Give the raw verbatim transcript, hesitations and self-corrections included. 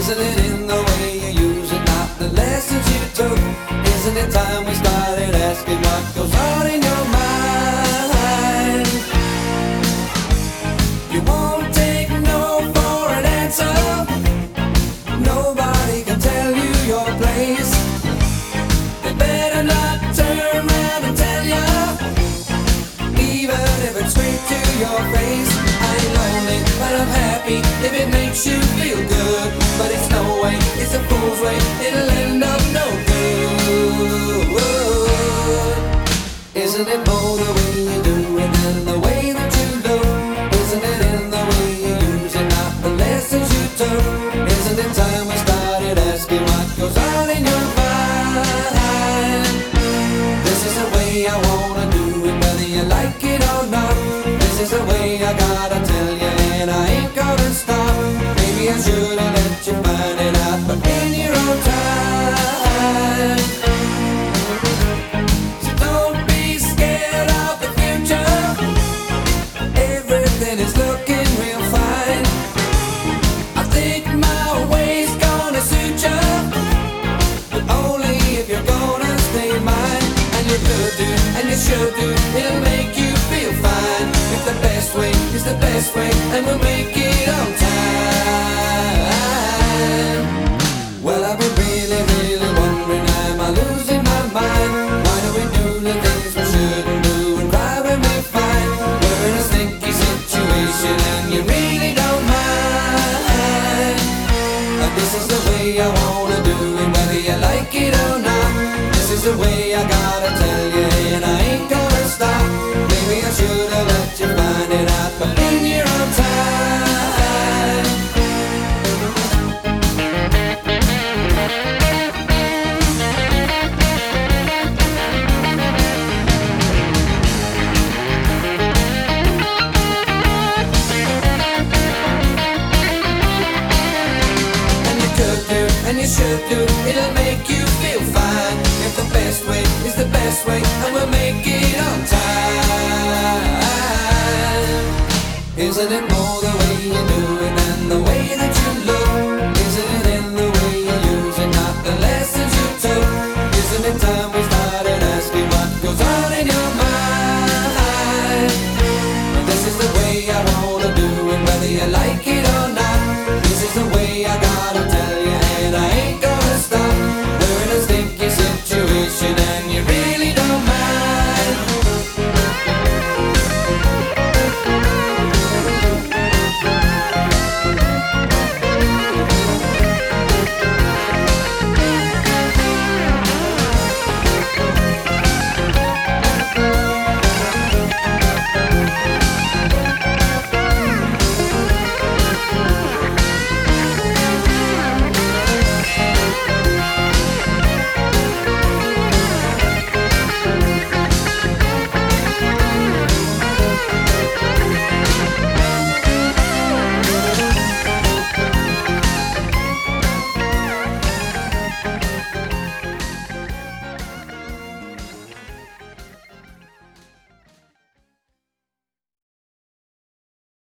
Isn't it in the way you use it, not the lessons you took? Isn't it time we started asking what goes on in your mind? You won't take no for an answer. Nobody can tell you your place. They better not turn around and tell you, even if it's straight to your face. I ain't lonely, but I'm happy if it makes you feel good. But it's no way, it's a fool's way, it'll end up no good. Isn't it more the way you do it than the way that you look? Isn't it in the way you use it, not the lessons you took? Isn't it time we started asking what goes on in your mind? This is the way I wanna do it, whether you like it or not. This is the way I gotta tell you, and I ain't gonna stop. Maybe I should've let you find it out, but in your own time. So don't be scared of the future. Everything is looking real fine. I think my way's gonna suit you, but only if you're gonna stay mine. And you could do, and you should do, it'll make you feel fine. If the best way is the best way, and we'll make it on time. Well, I've been really, really wondering, am I losing my mind? Why do we do the things we shouldn't do and cry when we fight? We're in a sticky situation and you really don't mind. And this is the way I wanna do it, whether you like it or not. This is the way I gotta tell you, and I ain't gonna stop. Maybe I should've let you find it out, but in your own time. And you could do, and you should do, it'll make you feel fine. If the best way is the best way, and we'll make it on time. Isn't it more than